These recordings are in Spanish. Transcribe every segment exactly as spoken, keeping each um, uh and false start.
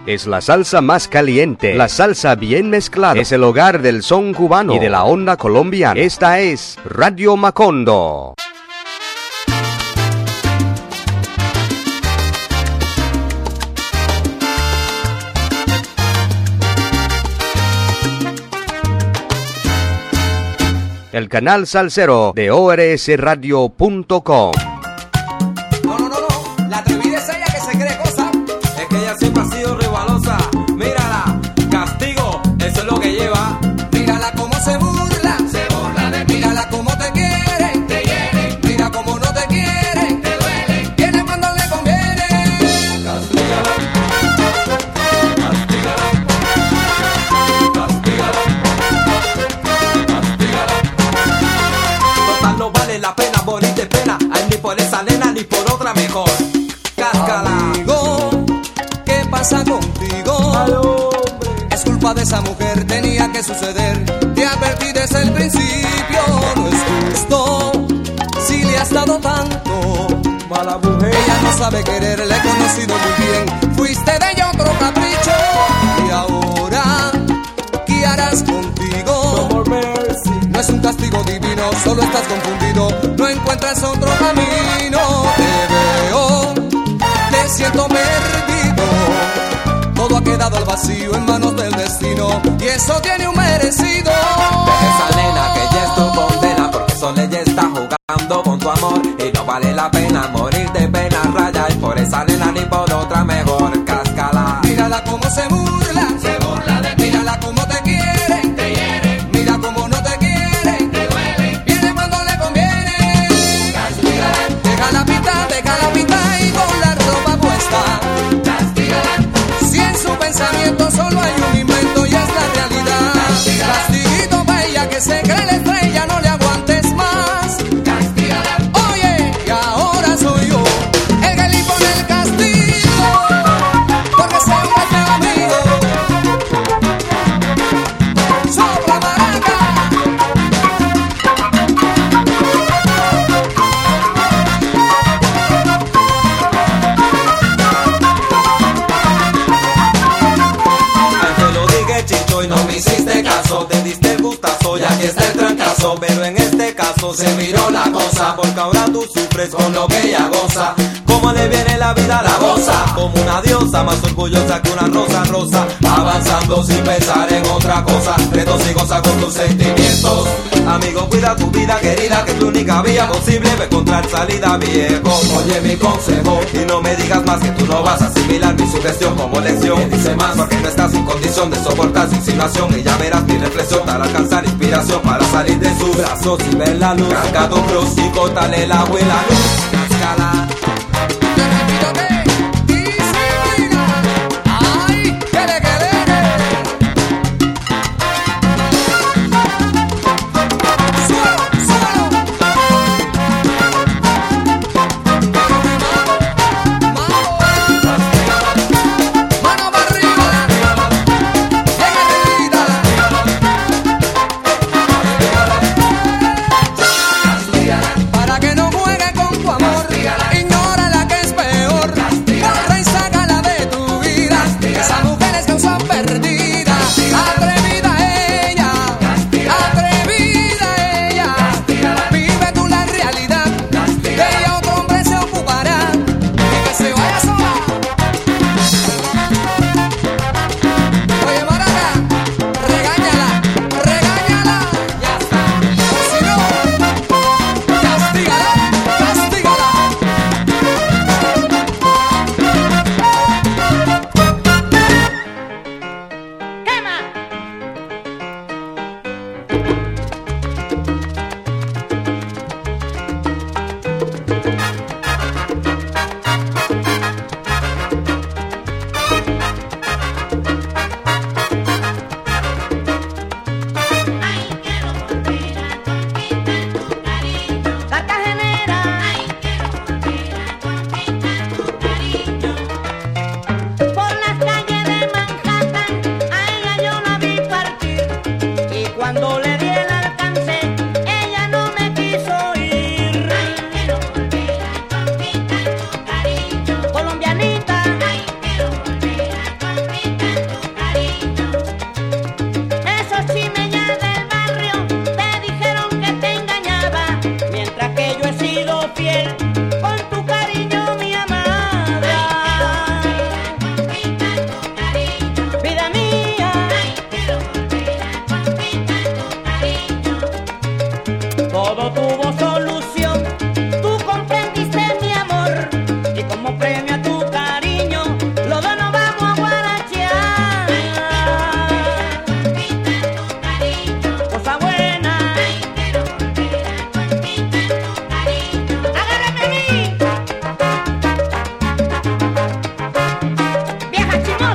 Es la salsa más caliente, la salsa bien mezclada. Es el hogar del son cubano y de la onda colombiana. Esta es Radio Macondo. El canal salsero de O R S radio punto com. No, no, no, no, la atrevida es ella que se cree cosa. Es que ella siempre ha sido rivalosa. Mírala, castigo, eso es lo que lleva. Mírala cómo se burla, se burla de mí. Mírala cómo te quiere, te hiere. Mira cómo no te quiere, te duele. Viene cuando le conviene. Castígala, castígala, castígala, castígala. Total no vale la pena morir de pena. Ay, ni por esa nena ni por otra mejor. Cáscala. Amigo, ¿qué pasa contigo? Ay, es culpa de esa mujer, tenía que suceder. Te advertí desde el principio. No es justo si le has dado tanto. Mala mujer. Ella no sabe querer, la he conocido muy bien. Fuiste de ella otro capricho. Y ahora, ¿qué harás contigo? No, no es un castigo divino, solo estás confundido. No encuentras otro camino. Te veo, te siento perdido. Todo ha quedado al vacío en manos del destino. Y eso tiene un merecido. Deja esa nena que ya es tu condena, porque solo ella está jugando con tu amor. Y no vale la pena morir de pena, raya. Y por esa nena ni por otra mejor. Cáscala. Mírala cómo se burla, se burla de ti. Mírala cómo te quiere, te hiere. Mira cómo no te quiere, te duele. Viene cuando le conviene. Castígala. Deja la pita, deja la pita y con la ropa puesta. Castígala. Si en su pensamiento solo hay un invento y es la realidad. Castígala. Castiguito bella que se cree la estrella, no le aguantes más. Castígala. Oye, y ahora soy yo el que le pone el castigo, porque ese hombre es mi amigo. Sopla maraca. Ay, te lo dije, chicho, y no me hiciste caso. Te diste el gustazo, ya que está el trancazo. Pero en este caso se miró la cosa, porque ahora tú sufres con lo que ella goza. Como le viene la vida, la goza como una diosa, más orgullosa que una rosa rosa. Avanzando sin pensar en otra cosa. Retos y goza con tus sentimientos. Amigo, cuida tu vida querida, que es tu única vía posible para encontrar salida, viejo. Oye mi consejo y no me digas más, que tú no vas a asimilar mi sugestión como lección. Me dice más, porque no estás en condición de soportar su insinuación. Y ya verás mi reflexión para alcanzar inspiración, para salir de sus brazos y ver la luz. Carga tu cruz y córtale el agua y la luz. Cáscala. Para que no juegue con tu amor.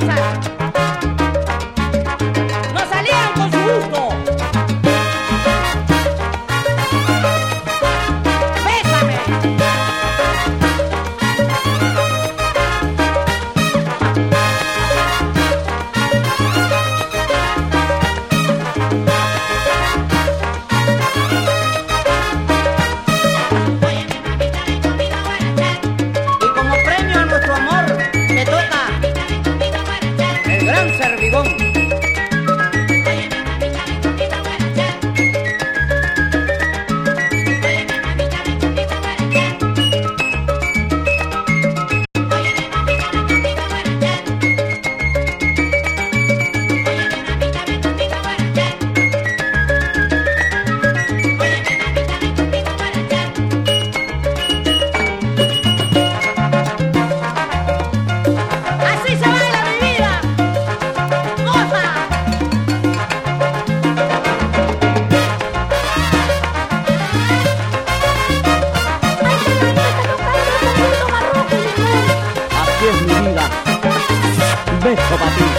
beso para ti.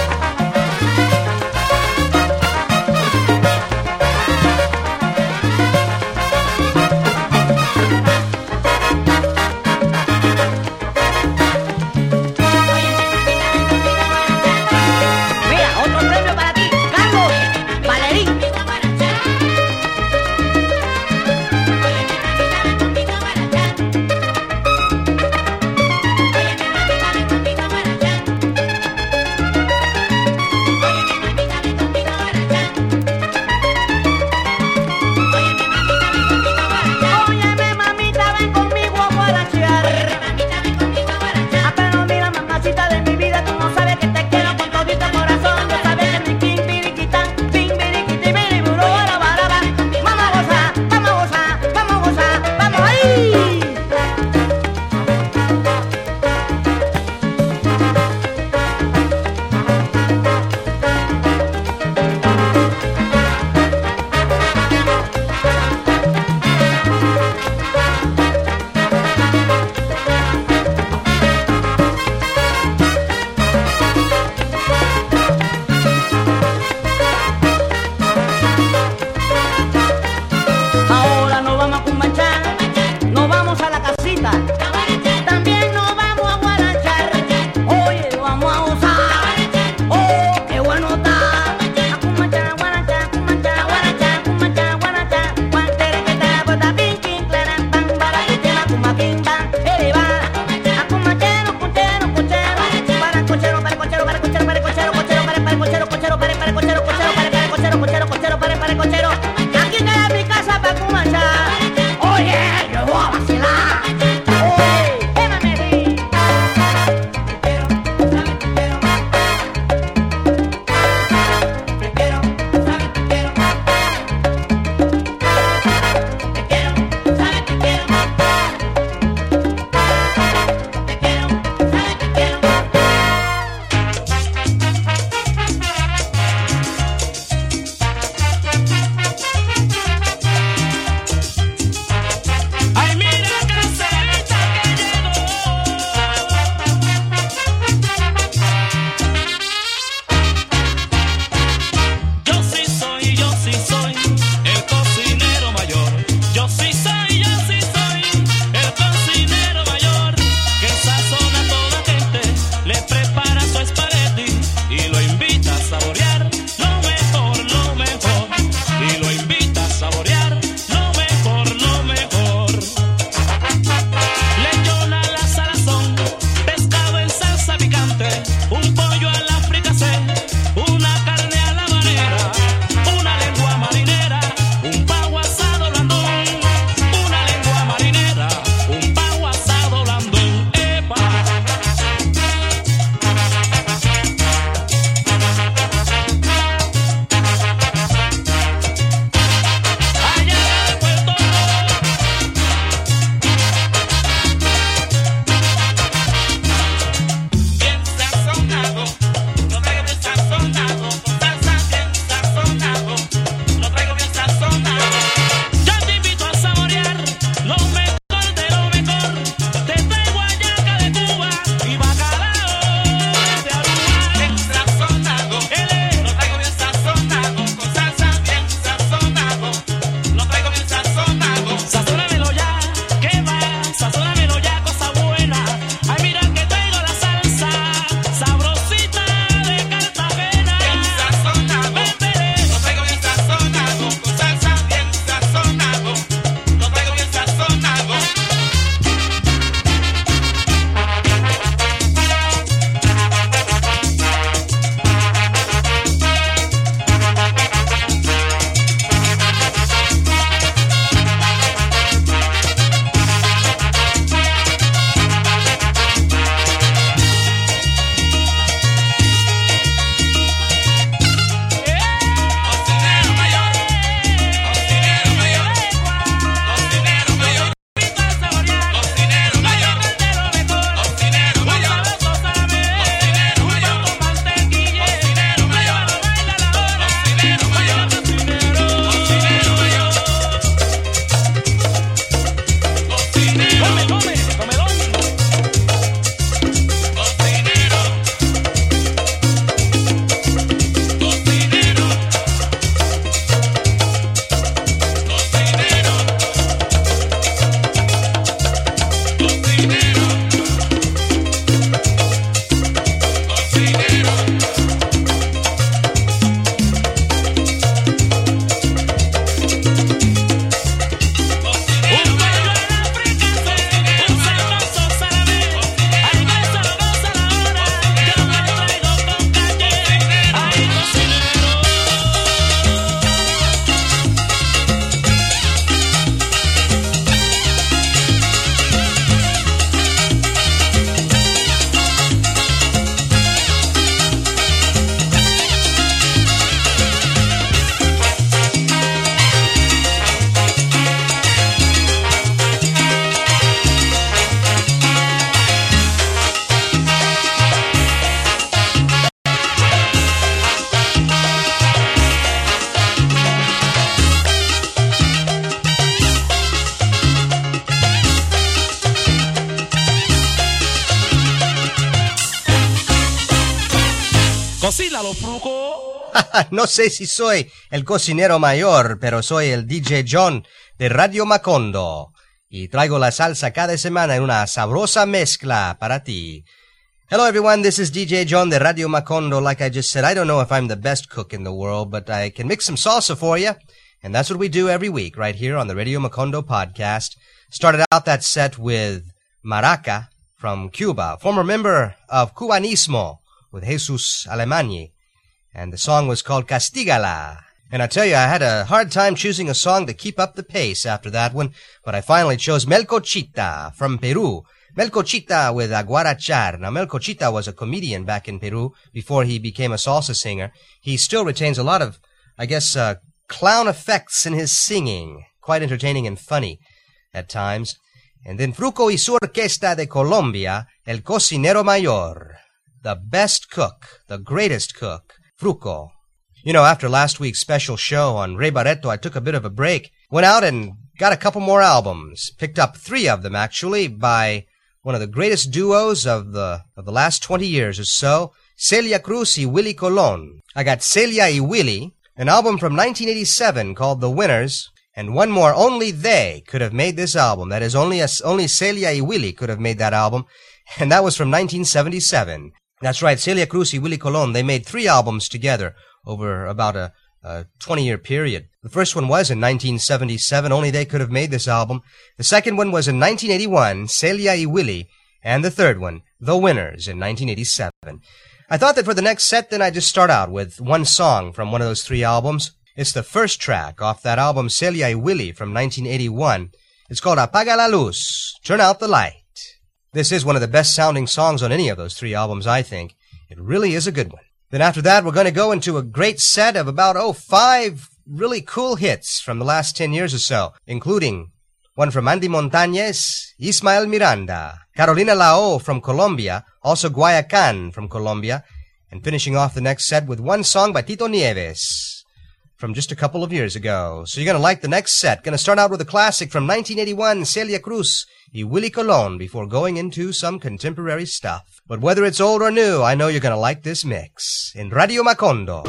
Cocínalo, Fruco. No sé si soy el cocinero mayor, pero soy el D J John de Radio Macondo. Y traigo la salsa cada semana en una sabrosa mezcla para ti. Hello everyone, this is D J John de Radio Macondo. Like I just said, I don't know if I'm the best cook in the world, but I can mix some salsa for you. And that's what we do every week right here on the Radio Macondo podcast. Started out that set with Maraca from Cuba, former member of Cubanismo with Jesus Alemany. And the song was called Castígala. And I tell you, I had a hard time choosing a song to keep up the pace after that one, but I finally chose Melcochita from Peru. Melcochita with Aguarachar. Now, Melcochita was a comedian back in Peru before he became a salsa singer. He still retains a lot of, I guess, uh, clown effects in his singing. Quite entertaining and funny at times. And then Fruco y su Orquesta de Colombia, El Cocinero Mayor. The best cook, the greatest cook, Fruco. You know, after last week's special show on Ray Barreto, I took a bit of a break. Went out and got a couple more albums. Picked up three of them, actually, by one of the greatest duos of the of the last twenty years or so, Celia Cruz y Willie Colon. I got Celia y Willie, an album from nineteen eighty-seven called The Winners, and one more. Only they could have made this album. That is, only a, only Celia y Willie could have made that album, and that was from nineteen seventy-seven. That's right, Celia Cruz y Willie Colon. They made three albums together over about a, a twenty-year period. The first one was in nineteen seventy-seven. Only they could have made this album. The second one was in nineteen eighty-one, Celia y Willie. And the third one, The Winners, in nineteen eighty-seven. I thought that for the next set, then I'd just start out with one song from one of those three albums. It's the first track off that album, Celia y Willie, from nineteen eighty-one. It's called Apaga la Luz, Turn Out the Light. This is one of the best-sounding songs on any of those three albums, I think. It really is a good one. Then after that, we're going to go into a great set of about, oh, five really cool hits from the last ten years or so, including one from Andy Montañez, Ismael Miranda, Carolina Lao from Colombia, also Guayacan from Colombia, and finishing off the next set with one song by Tito Nieves from just a couple of years ago. So you're going to like the next set. Going to start out with a classic from nineteen eighty-one, Celia Cruz y Willie Colon, before going into some contemporary stuff. But whether it's old or new, I know you're going to like this mix. In Radio Macondo.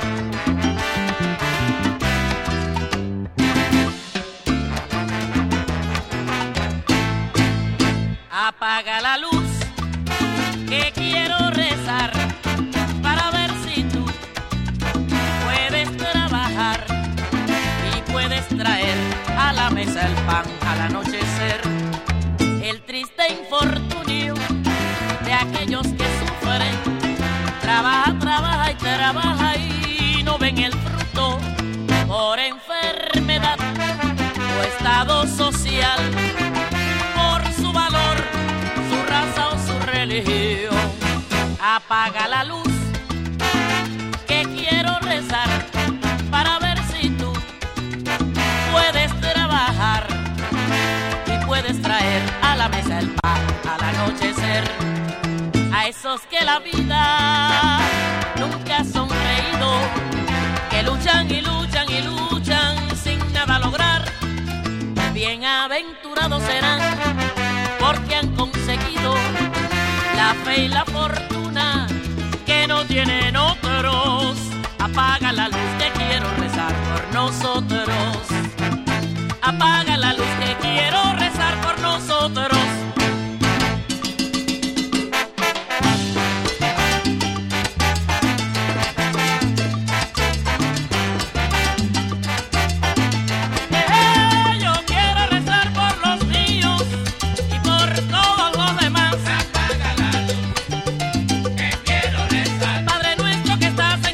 Apaga la luz, que quiero rezar para ver si tú puedes trabajar y puedes traer a la mesa el pan al anochecer. El triste infortunio de aquellos que sufren, trabaja, trabaja y trabaja y no ven el fruto por enfermedad o estado social, por su valor, su raza o su religión. Apaga la luz, que quiero rezar para ver si tú puedes trabajar y puedes traer a la mesa el pan al anochecer. A esos que la vida nunca ha sonreído, que luchan y luchan y luchan sin nada lograr, bienaventurados serán porque han conseguido la fe y la fortuna que no tienen otros. Apaga la luz, que quiero rezar por nosotros. Apaga la luz, que quiero rezar por nosotros.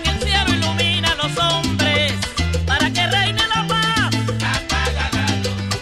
Apaga la luz.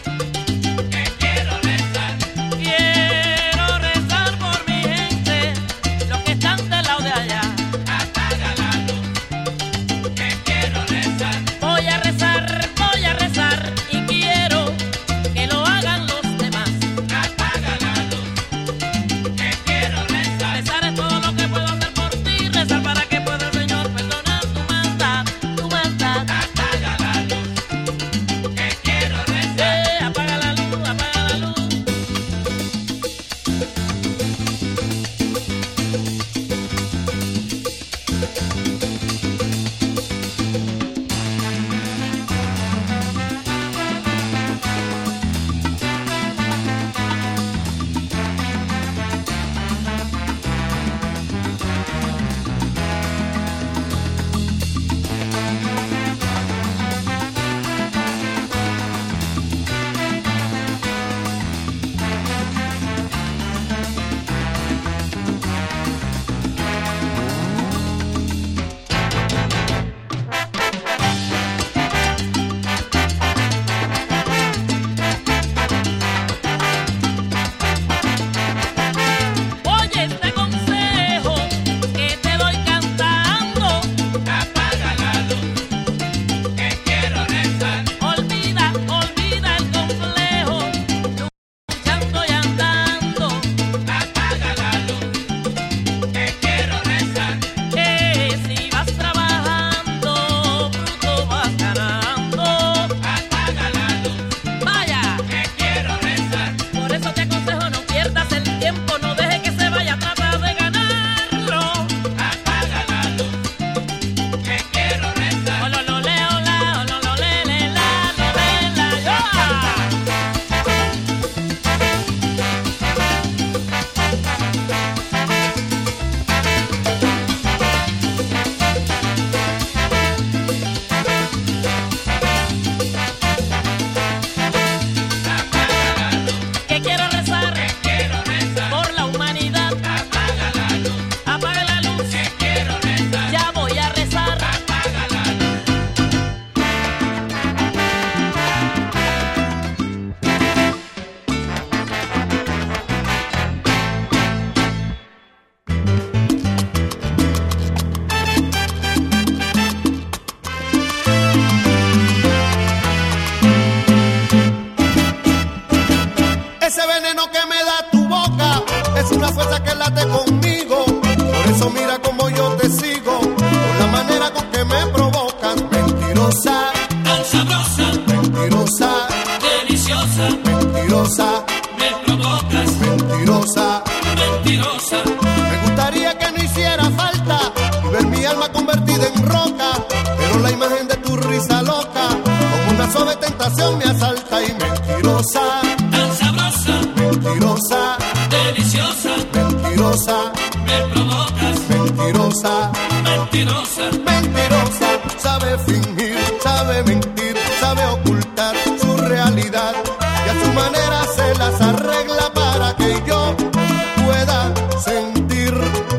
alma convertida en roca, pero la imagen de tu risa loca, como una suave tentación me asalta y mentirosa, tan sabrosa, mentirosa, deliciosa, mentirosa, me provocas, mentirosa, mentirosa, mentirosa, sabe fingir, sabe mentir, sabe ocultar su realidad y a su manera se las arregla para que yo pueda sentir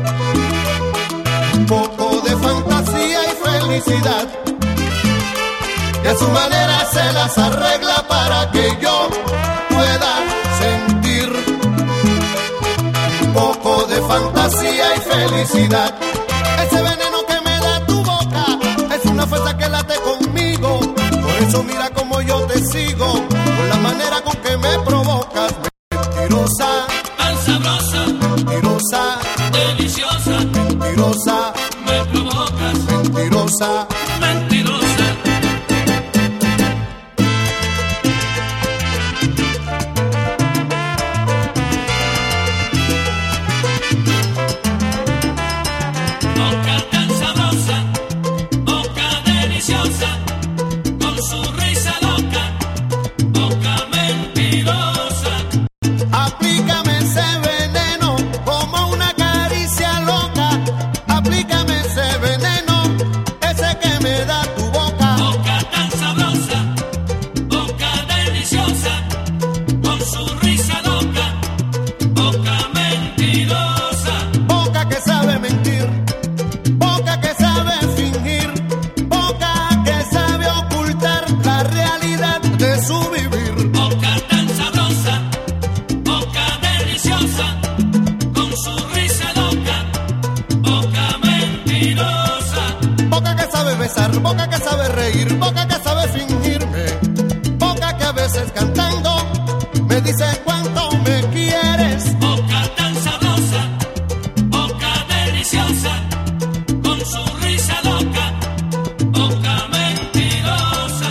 un poco de fantasía y felicidad. Y a su manera se las arregla para que yo pueda sentir un poco de fantasía y felicidad. Ese veneno que me da tu boca es una fuerza que late conmigo. Por eso mira como yo te sigo, con la manera con que me provocas. Mentirosa, tan sabrosa, mentirosa, deliciosa, mentirosa, me provocas, mentirosa, mentirosa. Boca tan sabrosa, boca deliciosa, con su risa loca, boca mentirosa. aplícame ese veneno como una caricia loca. Aplícame ese veneno, ese que me da tu boca. Boca tan sabrosa, boca deliciosa, con su risa loca, boca mentirosa. Boca que sabe mentir, boca que sabe fingir, boca que sabe ocultar la realidad de su vivir. Boca tan sabrosa, boca deliciosa, con su risa loca, boca mentirosa. Boca que sabe besar, boca que sabe reír, boca que sabe fingirme. Boca que a veces cantando me dice cuánto me quieres. Boca tan sabrosa, boca deliciosa, con su risa loca, boca mentirosa.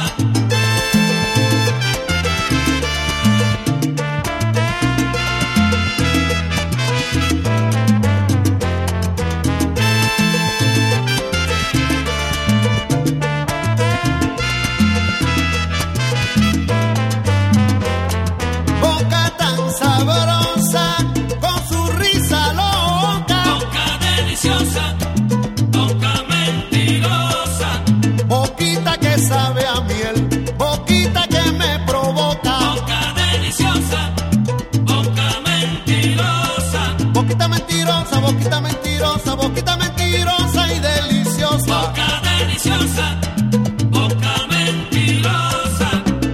Boca tan sabrosa con su risa loca. Boca deliciosa, boca mentirosa. Boquita que sabe a miel, boquita que me provoca. Boca deliciosa, boca mentirosa. Boquita mentirosa, boquita mentirosa, boquita mentirosa y deliciosa. Boca deliciosa, boca mentirosa.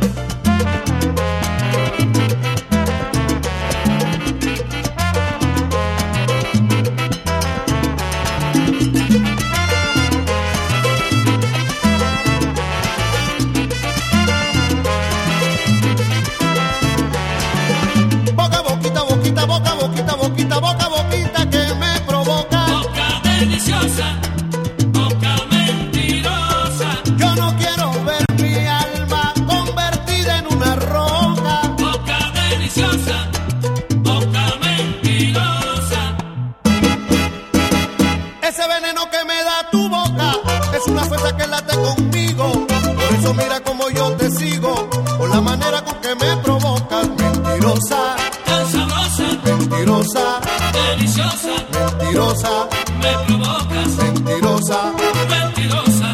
Boca, boquita, boquita, boca, boquita, boquita, boca, boquita que me provoca. Boca deliciosa, boca mentirosa. Yo no quiero ver mi alma convertida en una roca. Boca deliciosa, boca mentirosa. Ese veneno que me da tu boca es una fuerza que late conmigo. Por eso mira como yo te sigo, por la manera con que me provocas. Mentirosa, Tan sabrosa, mentirosa, deliciosa, mentirosa, me provocas, mentirosa. mentirosa.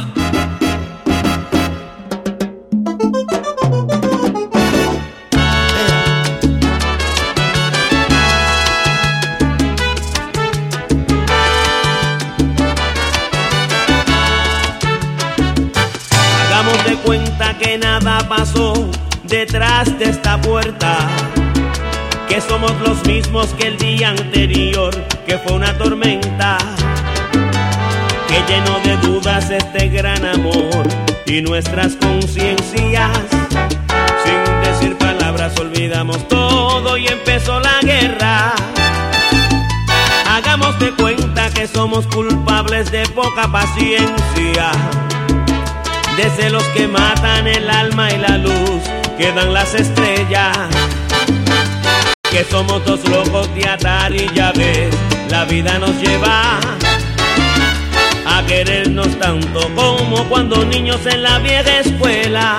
Hagamos de cuenta que nada pasó detrás de esta puerta, que somos los mismos que el día anterior, que fue una tormenta, que llenó de dudas este gran amor y nuestras conciencias. Sin decir palabras olvidamos todo y empezó la guerra. Hagamos de cuenta que somos culpables de poca paciencia, de celos que matan el alma y la luz que dan las estrellas, que somos dos locos de atar y ya ves, la vida nos lleva a que querernos tanto como cuando niños en la vieja escuela.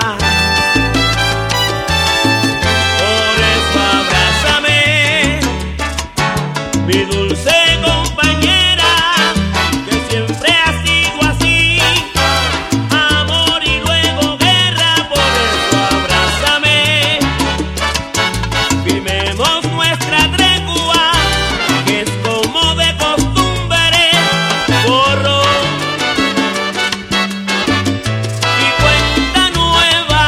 Por eso abrázame, mi dulce compañera, que siempre ha sido así, amor y luego guerra. Por eso abrázame, firmemos nuestra tregua, que es como de costumbre, borro y cuenta nueva.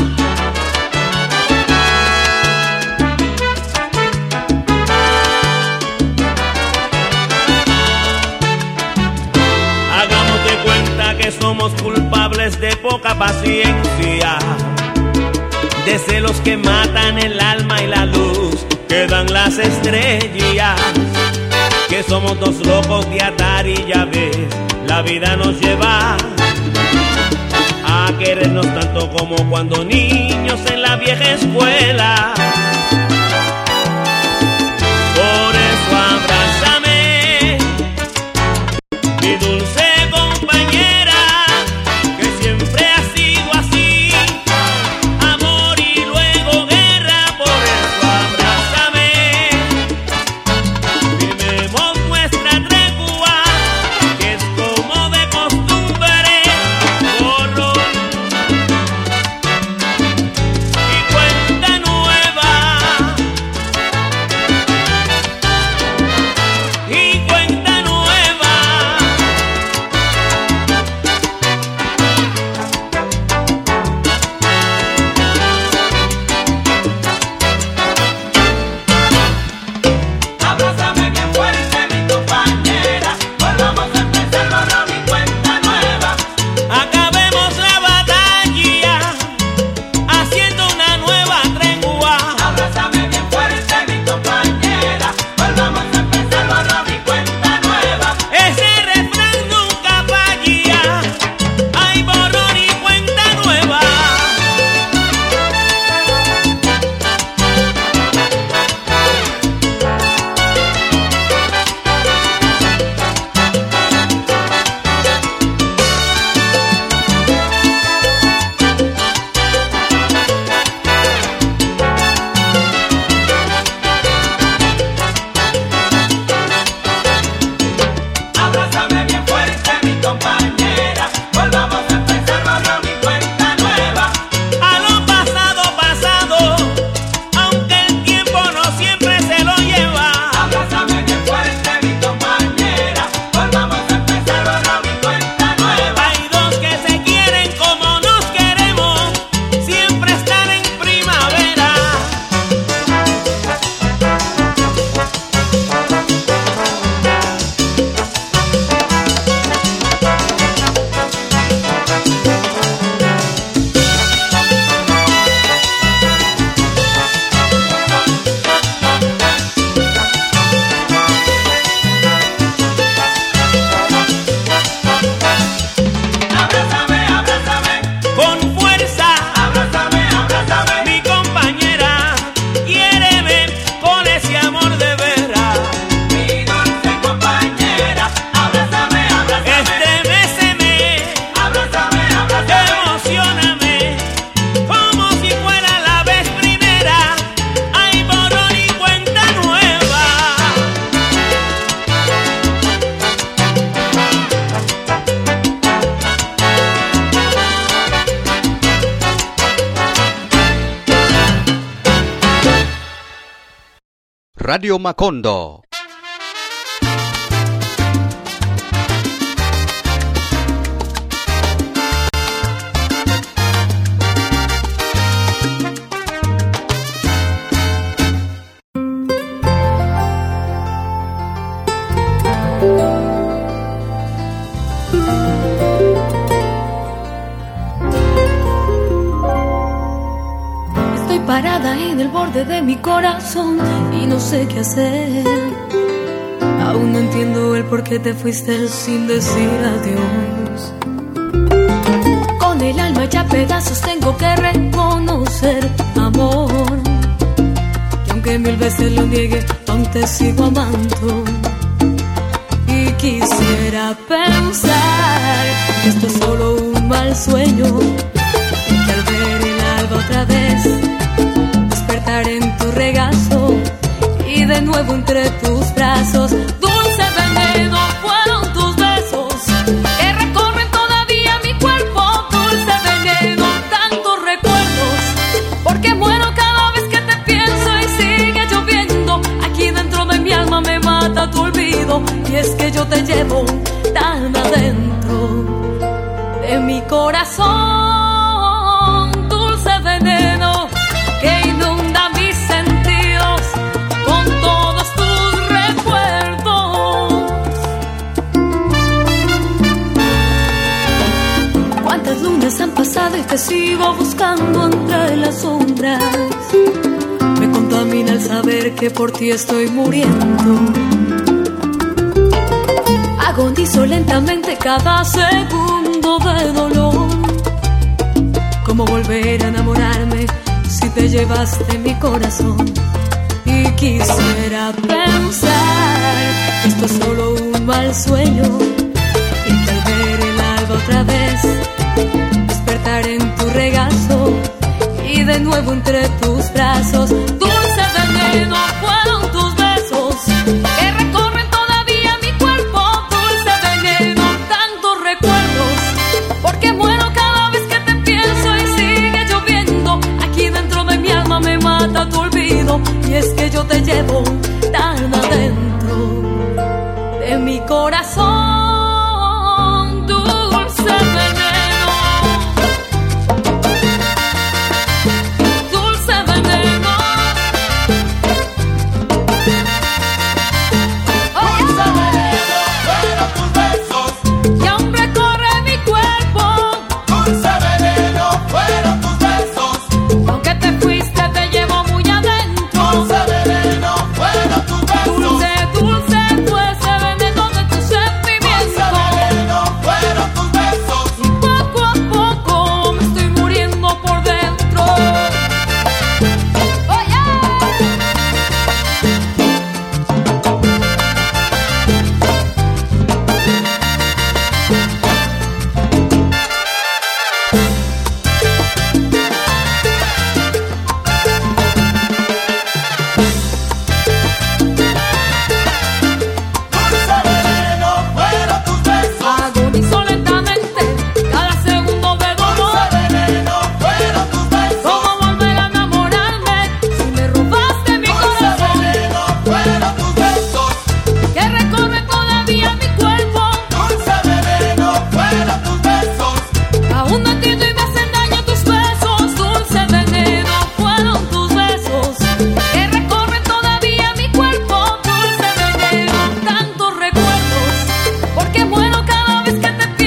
Hagamos de cuenta que somos culpables de poca paciencia, de celos que matan el alma y la luz que dan las estrellas, que somos dos locos de atar y ya ves, la vida nos lleva a querernos tanto como cuando niños en la vieja escuela. Por eso abrázame, mi dulce compañera, que siempre ha sido así, amor y luego guerra. Por eso abrázame, firmemos nuestra tregua, que es como de costumbre, borro y cuenta nueva, y cuenta nueva. Abrázame bien fuerte, mi compañera, volvamos a empezar borrón y cuenta nueva. Acabemos la batalla, haciendo una nueva tregua. Abrázame bien fuerte, mi compañera, volvamos a empezar borrón y cuenta nueva. Ese refrán nunca falla, hay borrón y cuenta nueva. Abrázame bien fuerte, mi compañera, volvamos a empezar borrón y cuenta nueva. A lo pasado, pasado, aunque el tiempo no siempre se lo lleva. Abrázame bien fuerte, mi compañera, volvamos a empezar borrón y cuenta nueva. Hay dos que se quieren como nos queremos, siempre están en primavera. Abrázame, abrázame, Con fuerza, abrázame, abrázame, mi compañera, quiéreme con ese amor de veras. mi dulce compañera. Abrázame, abrázame, Estreméceme, abrázame, abrázame. emocióname, como si fuera la vez primera. Hay borrón y cuenta nueva. Radio Macondo. Estoy parada en el borde de mi corazón y no sé qué hacer. Aún no entiendo el por qué te fuiste sin decir adiós. Con el alma hecha pedazos tengo que reconocer, amor, que aunque mil veces lo niegue, aún te sigo amando. Y quisiera pensar que esto es solo un mal sueño, que al ver el alba otra vez despertar en tu regazo y de nuevo entre tus brazos. Dulce veneno fueron tus besos que recorren todavía mi cuerpo. Dulce veneno, tantos recuerdos, porque muero cada vez que te pienso y sigue lloviendo. Aquí dentro de mi alma me mata tu olvido, y es que yo te llevo tan adentro de mi corazón. Dulce veneno que inunda mis sentidos con todos tus recuerdos. Cuántas lunas han pasado y te sigo buscando entre las sombras. Me contamina el saber que por ti estoy muriendo. Agonizo lentamente cada segundo de dolor. ¿Cómo volver a enamorarme si te llevaste mi corazón? Y quisiera pensar que esto es solo un mal sueño, y que al ver el alba otra vez despertar en tu regazo y de nuevo entre tus brazos. Dulce veneno fueron tus besos que recorren todavía mi cuerpo. Dulce veneno, tantos recuerdos, porque muero cada vez que te pienso y sigue lloviendo. Aquí dentro de mi alma me mata tu olvido, y es que yo te llevo tan adentro de mi corazón. Dulce veneno. Que te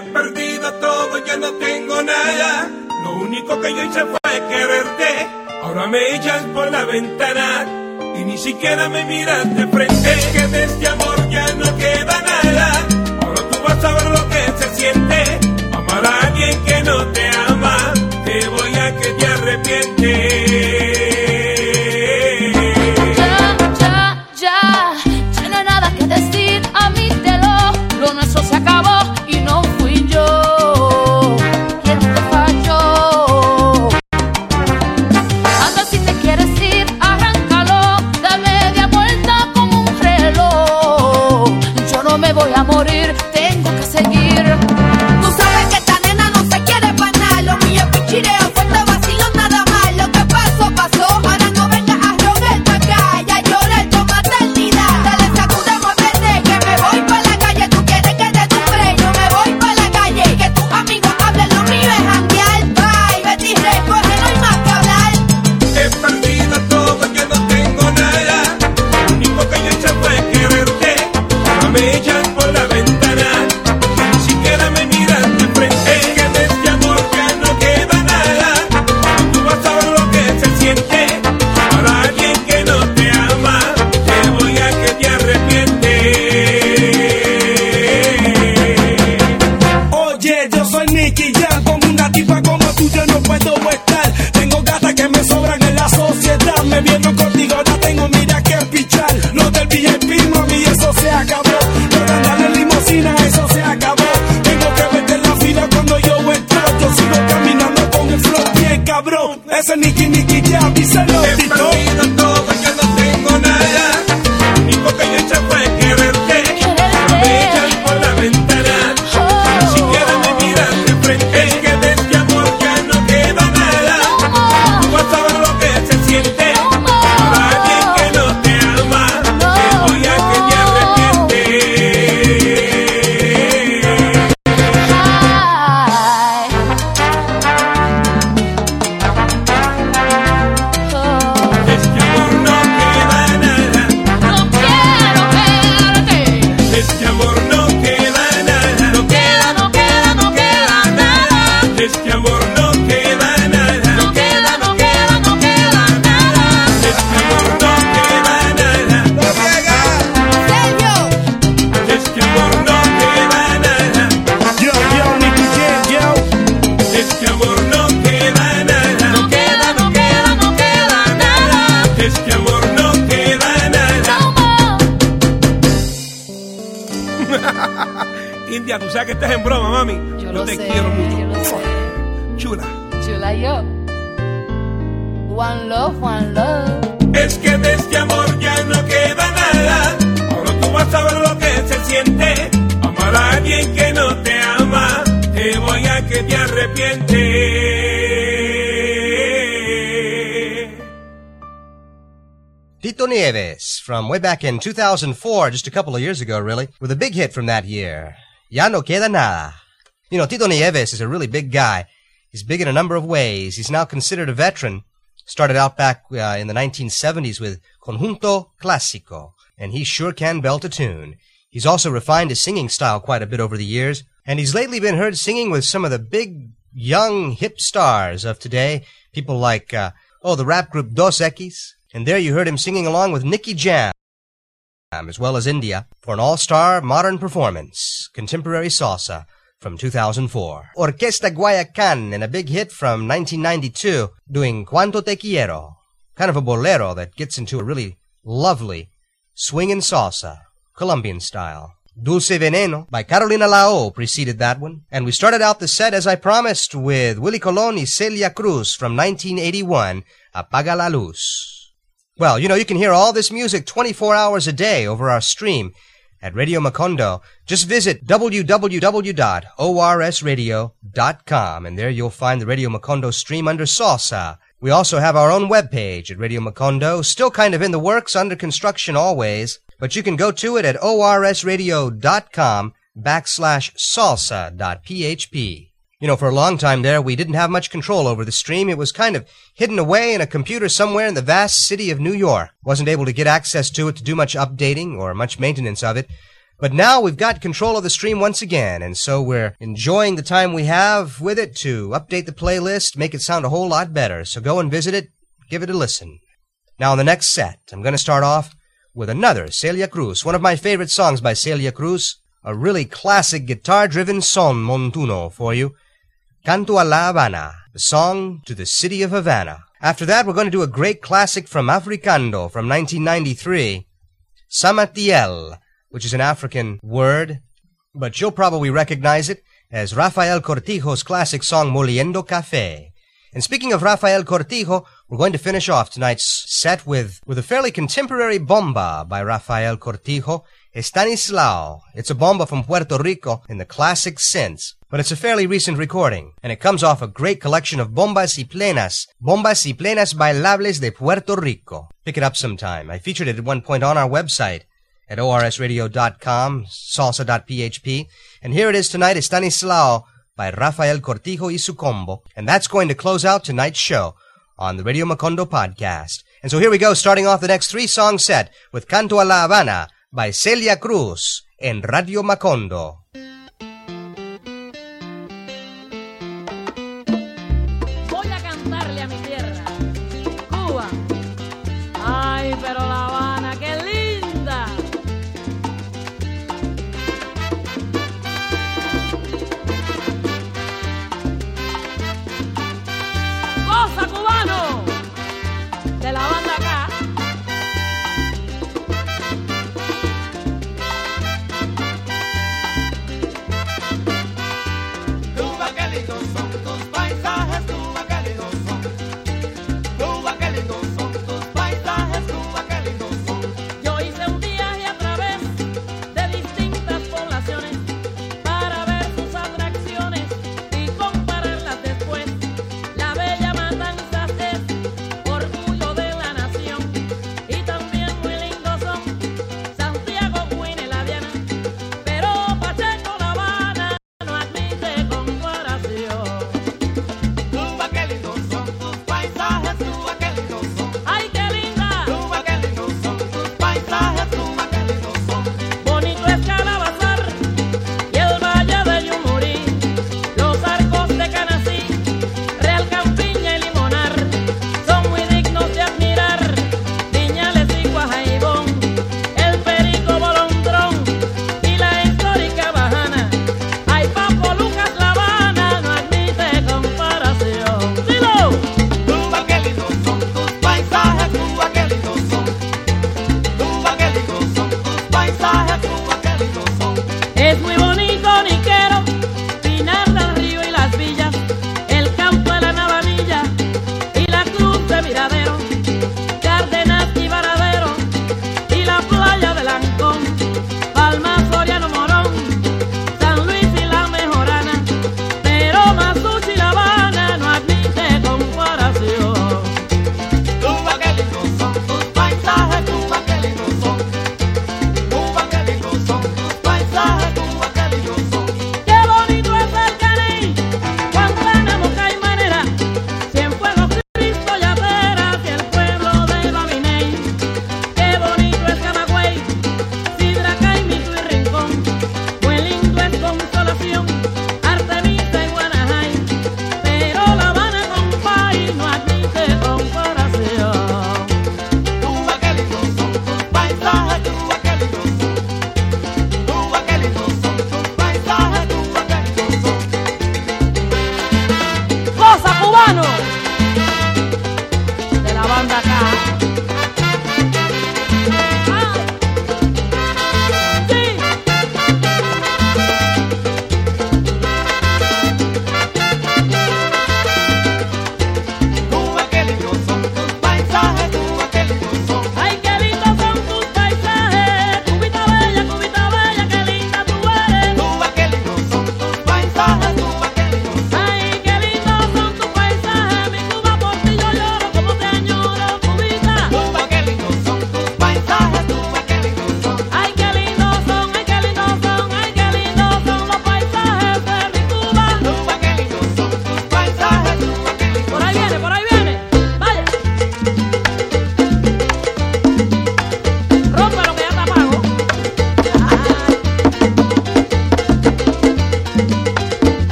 He perdido todo, ya no tengo nada. Lo único que yo hice fue quererte. Ahora me echas por la ventana y ni siquiera me miras de frente. Es que de este amor ya no queda nada. Ahora tú vas a ver lo que se siente. Amar a alguien que no te ama. Te voy a que te arrepientes. Voy a morir, tengo que seguir. Tú sabes que esta nena no se quiere pa' nada. Lo mío es pichireo, fuerte vacilo, nada más. Lo que pasó, pasó, ahora no vengas a rogar pa' acá. Ya lloré tu maternidad. Dale, sacude, muévete, que me voy pa' la calle. Tú quieres que te tumbre, yo me voy pa' la calle. Y que tus amigos hablen, lo mío es janguear. Bye, Betty, recoge, no hay más que hablar. He perdido todo, ya no tengo nada. Lo único que yo hice fue quererte. Ahora me echas por la ventana que ni siquiera me miras de frente. Es que de este amor ya no queda nada. Tú vas a ver lo que se siente. Para alguien que no te ama, te voy a que te arrepientes. Oye, yo soy Nicky Jam. Con una tipa como tú yo no puedo estar. Tengo gatas que me sobran en la sociedad. Me viendo contigo, ahora tengo mira que pichar. Lo del V I P, mami, eso se acabó. Eso se acabó. Tengo que verte en la fila cuando yo entro. Yo sigo caminando con el flow bien cabrón. Ese Nicky Nicky Jam, díselo. He perdido todo, ya no tengo nada. Lo único que yo hice fue quererte. Ahora me echas por la ventana que ni siquiera me miras de frente. Es que de este amor ya no queda nada. Tú vas a ver lo que se siente. Para alguien que no te ama, te voy a que te arrepientes. India, tú sabes que estás en broma, mami. Yo Yo lo te sé, quiero mucho. yo lo sé. Chula. Chula yo. One love, one love. Es que de este amor ya no queda nada. Ahora tú vas a ver lo que se siente. Amar a alguien que no te ama. Te voy a que te arrepientes. Tito Nieves, from way back in two thousand four, just a couple of years ago, really, with a big hit from that year, Ya No Queda Nada. You know, Tito Nieves is a really big guy. He's big in a number of ways. He's now considered a veteran. Started out back uh, in the nineteen seventies with Conjunto Clásico, and he sure can belt a tune. He's also refined his singing style quite a bit over the years, and he's lately been heard singing with some of the big, young, hip stars of today. People like, uh, oh, the rap group Dos Equis. And there you heard him singing along with Nicky Jam, as well as India, for an all-star modern performance, Contemporary Salsa, from two thousand four. Orquesta Guayacán, and a big hit from nineteen ninety-two, doing Cuánto Te Quiero, kind of a bolero that gets into a really lovely swinging salsa, Colombian style. Dulce Veneno by Carolina Lao preceded that one. And we started out the set, as I promised, with Willie Colon y Celia Cruz from nineteen eighty-one, Apaga la Luz. Well, you know, you can hear all this music twenty-four hours a day over our stream at Radio Macondo. Just visit w w w dot o r s radio dot com, and there you'll find the Radio Macondo stream under Salsa. We also have our own webpage at Radio Macondo, still kind of in the works, under construction always, but you can go to it at o r s radio dot com backslash salsa dot p h p. You know, for a long time there, we didn't have much control over the stream. It was kind of hidden away in a computer somewhere in the vast city of New York. Wasn't able to get access to it to do much updating or much maintenance of it. But now we've got control of the stream once again, and so we're enjoying the time we have with it to update the playlist, make it sound a whole lot better. So go and visit it, give it a listen. Now, in the next set, I'm going to start off with another Celia Cruz, one of my favorite songs by Celia Cruz, a really classic guitar-driven son montuno for you, Canto a la Habana, the song to the city of Havana. After that, we're going to do a great classic from Africando from nineteen ninety-three, Samatiel, which is an African word, but you'll probably recognize it as Rafael Cortijo's classic song Moliendo Café. And speaking of Rafael Cortijo, we're going to finish off tonight's set with, with a fairly contemporary bomba by Rafael Cortijo, Estanislao. It's a bomba from Puerto Rico in the classic sense, but it's a fairly recent recording, and it comes off a great collection of bombas y plenas, bombas y plenas bailables de Puerto Rico. Pick it up sometime. I featured it at one point on our website at O R S radio dot com, salsa dot p h p, and here it is tonight, Estanislao by Rafael Cortijo y su combo, and that's going to close out tonight's show on the Radio Macondo podcast. And so here we go, starting off the next three-song set with Canto a la Habana by Celia Cruz en Radio Macondo. Voy a cantarle a mi tierra, Cuba. Ay, pero La Habana, qué linda. ¡Goza, cubano! De la banda acá.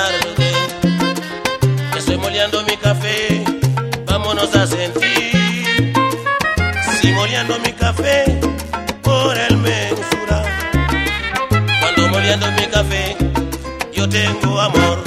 tarde. Estoy moliendo mi café, vámonos a sentir. Sí, moliendo mi café por el mensura. Cuando moliendo mi café, yo tengo amor.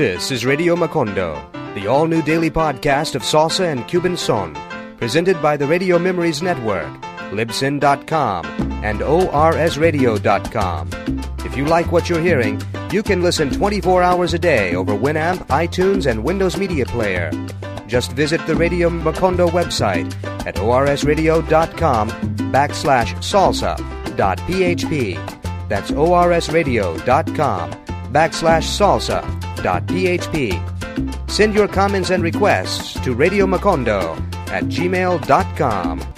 This is Radio Macondo, the all-new daily podcast of salsa and Cuban son, presented by the Radio Memories Network, Libsyn dot com, and O R S radio dot com. If you like what you're hearing, you can listen twenty-four hours a day over Winamp, iTunes, and Windows Media Player. Just visit the Radio Macondo website at orsradio.com backslash salsa dot php. That's orsradio.com backslash salsa dot php. Send your comments and requests to Radio Macondo at gmail dot com.